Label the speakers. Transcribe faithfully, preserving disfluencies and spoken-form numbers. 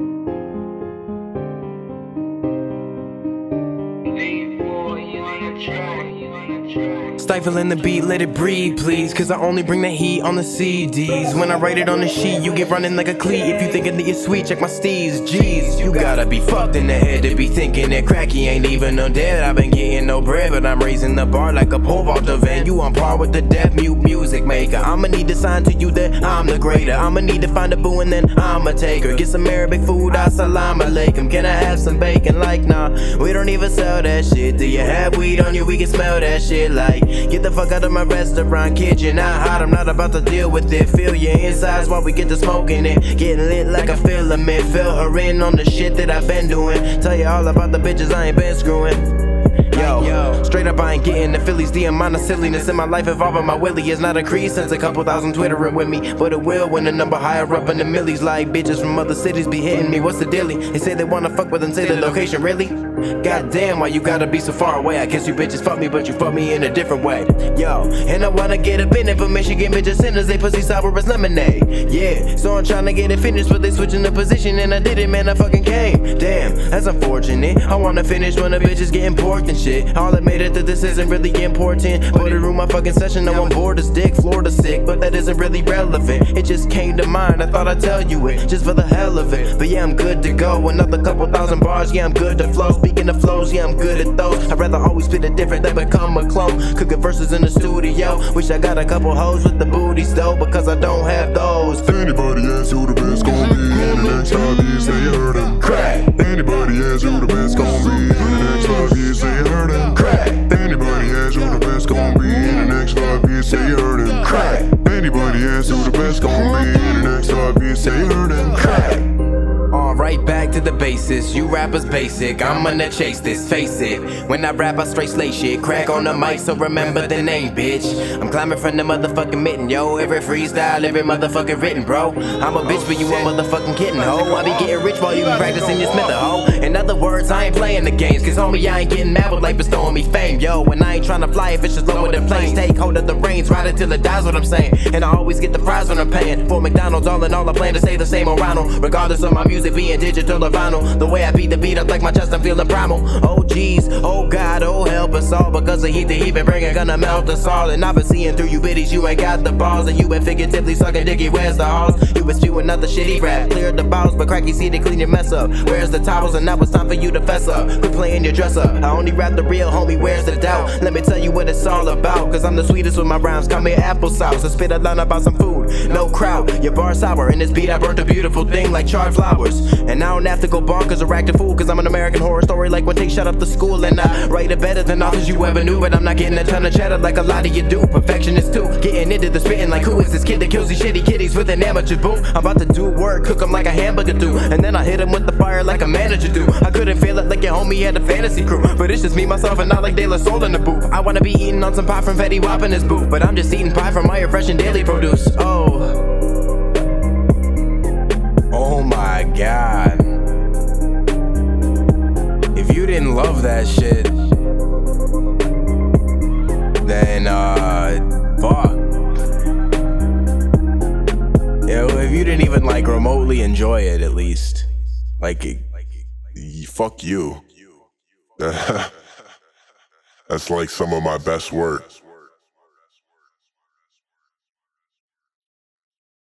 Speaker 1: Stifling the beat, let it breathe, please. Cause I only bring the heat on the C Ds. When I write it on the sheet, you get running like a cleat. If you thinking that you're sweet, check my steez. Jeez, you gotta be fucked in the head to be thinking that cracky ain't even no dead. I've been getting no bread, but I'm raising the bar like a pole vaulter van. You on par with the deaf mute music maker. I'ma need to sign to you that I'm the greater. I'ma need to find a boo and then I'ma take her. Get some Arabic food, assalamu alaikum. Can I have some bacon? Like, nah, we don't even sell that shit. Do you have weed on you? We can smell that shit like. Get the fuck out of my restaurant, kid, you're not hot, I'm not about to deal with it. Feel your insides while we get to smoking it. Getting lit like a filament, fill her in on the shit that I've been doing. Tell you all about the bitches I ain't been screwing. Yo, straight up I ain't getting the Phillies. The amount of silliness in my life involving my willie is not increased since a couple thousand twittering with me. But it will when the number higher up in the millies. Like bitches from other cities be hitting me, what's the dilly? They say they wanna fuck with and say the location, really? Goddamn, why you gotta be so far away? I guess you bitches fuck me, but you fuck me in a different way. Yo, and I wanna get up in it, but Michigan bitches sinners, they pussy sour as lemonade. Yeah, so I'm trying to get it finished, but they switching the position, and I did it, man, I fucking came. Damn, that's unfortunate. I wanna finish when the bitches getting porked and shit. I'll admit it that this isn't really important, but it ruined my fucking session. Now I'm bored as dick, Florida sick, but that isn't really relevant. It just came to mind, I thought I'd tell you it, just for the hell of it. But yeah, I'm good to go, another couple thousand bars, yeah, I'm good to flow. Speaking of flows, yeah, I'm good at those. I'd rather always spit it different than become a clone. Cooking verses in the studio, wish I got a couple hoes with the booties though, because I don't have those.
Speaker 2: If anybody asks who the best gon' be in the next five years, they heard him.
Speaker 1: Crack.
Speaker 2: If anybody asks who the best gon' be in the next five years, they heard him.
Speaker 1: Crack.
Speaker 2: If anybody asks who the best gon' be in the next five years, they heard him.
Speaker 1: Crack.
Speaker 2: If anybody asks who the best gon' be in the next five years, they heard him.
Speaker 1: Crack. Alright, back to the basis. You rappers basic, I'm gonna chase this, face it. When I rap, I straight slay shit. Crack on the mic, so remember the name, bitch. I'm climbing from the motherfucking mitten, yo. Every freestyle, every motherfucking written, bro. I'm a bitch, but you a motherfucking kitten, ho. I be getting rich while you be practicing your smither, ho. In other words, I ain't playing the games, cause homie, I ain't getting mad with life bestowing me fame, yo. And I ain't trying to fly if it's just lower than planes. Take hold of the reins, ride it till it dies, what I'm saying. And I always get the prize when I'm paying for McDonald's. All in all, I plan to stay the same around, regardless of my music being digital or vinyl. The way I beat the beat up like my chest, I'm feeling primal. Oh jeez, oh God, oh help us all. Because the heat that he been bringing gonna melt us all. And I've been seeing through you bitties, you ain't got the balls. And you been figuratively sucking dicky, where's the halls? You been spewing another shitty rap, cleared the balls, but cracky see to clean your mess up. Where's the towels? And now it's time for you to fess up. Quit playing your dress up, I only rap the real, homie, where's the doubt? Let me tell you what it's all about, cause I'm the sweetest with my rhymes. Call me applesauce, I spit a line about some food, no crowd. Your bar sour, in this beat I burnt a beautiful thing like charred flowers. And I don't have to go bonkers or act a fool, cause I'm an American Horror Story like when Take shut up the school. And I write it better than authors you ever knew, but I'm not getting a ton of cheddar like a lot of you do. Perfectionist too, getting into the spitting like who is this kid that kills these shitty kitties with an amateur booth? I'm about to do work, cook 'em like a hamburger do, and then I hit 'em with the fire like a manager do. I couldn't feel it like your homie had a fantasy crew, but it's just me, myself, and not like De La Soul in the booth. I wanna be eating on some pie from Fetty Wap in his booth, but I'm just eating pie from my refreshing daily produce. Oh, oh my God. If you didn't love that shit, then uh, fuck. Yo, if you didn't even like remotely enjoy it, at least, like, it,
Speaker 2: Fuck you. That's like some of my best work.